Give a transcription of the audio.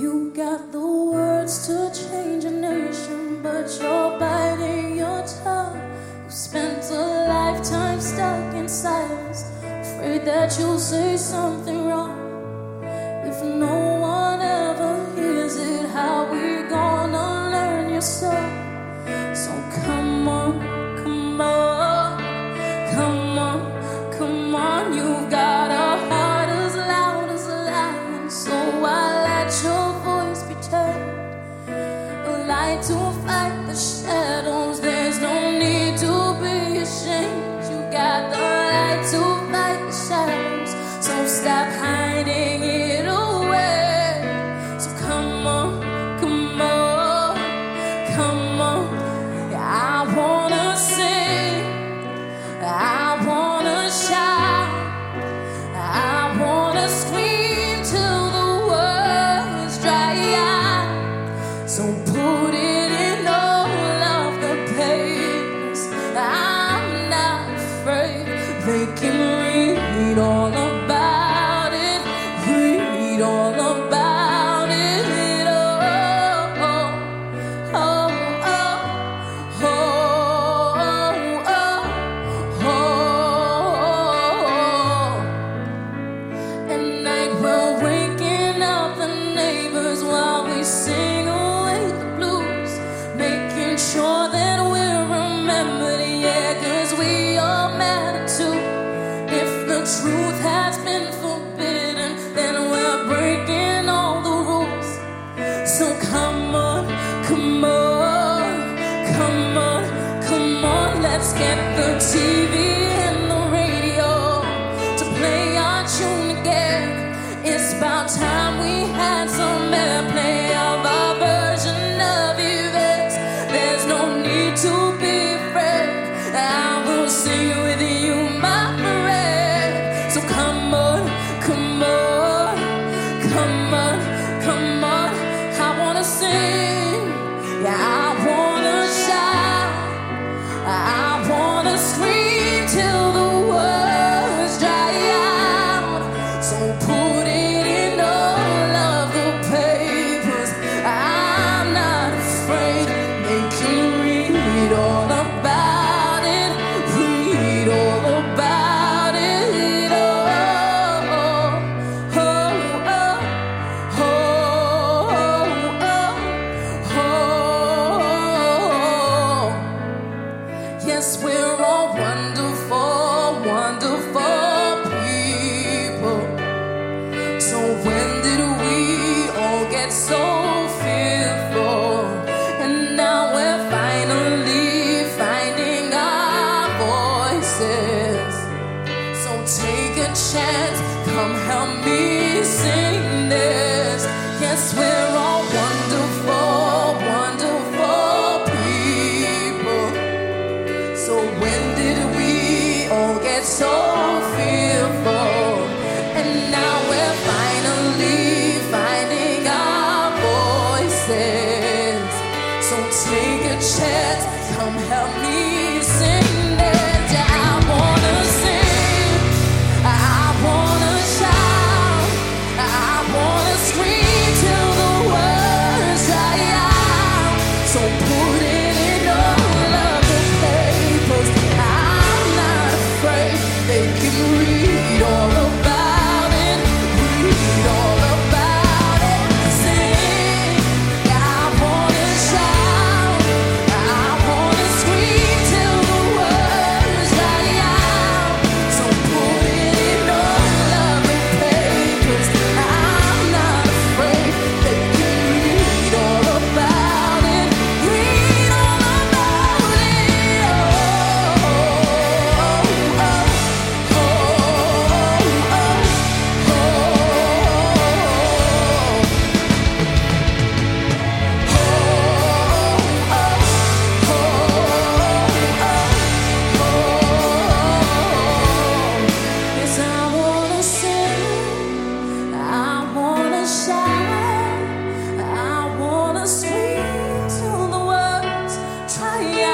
You got the words to change a nation, but you're biting your tongue. You spent a lifetime stuck in silence, afraid that you'll say something wrong. If no one ever hears it, how we gonna learn your song? So come on, come on, come on, come on. You've got a heart as loud as a lion, so I let your voice be turned. A light to fight the shadows, there's no need to be ashamed. You got the light to fight the shadows, so stop hiding it away. So come on, come on, come on. I wanna sing, I wanna shout, I wanna scream till the words dry out. So put it in all of the papers. I'm not afraid. They can read all about it, read all about it. Oh, oh, oh, oh, oh, oh. At night we're waking up the neighbors while we sing away the blues, making sure that we're remembered, yeah, 'cause we all matter too. If the truth has been forbidden, then we're breaking all the rules. So come on, come on, come on, come on. Let's get the TV and the radio to play our tune again. It's about time we had some airplay of our version of events. There's no need to be afraid. I will sing with you, my friend. So come on, come on, come on, come on. I wanna sing, yeah, I wanna shout, I wanna scream till the words dry out. So put it in all of the papers. I'm not afraid. They can read all about it, read all about it. Oh, oh, oh, oh, oh, oh. Yes, we're all wonderful, wonderful people. So when did we all get so fearful? And now we're finally finding our voices. So take a chance, come help me sing this. Yes, we're all wonderful, wonderful people. So when did we all get so fearful? And now we're finally finding our voices. So take a chance, come help me sing this. Yeah, I wanna sing, I wanna shout, I wanna scream till the words dry out. So put it in all of the papers. I'm not afraid. They can read all about it, read all about it. Sing, I wanna shout, I wanna scream till the words dry out. So put it in all of the papers. I'm not afraid. They can read all about it, read all about it. Oh, oh, oh, oh, oh, yes, I wanna sing, I wanna shout, I wanna scream till the words dry out.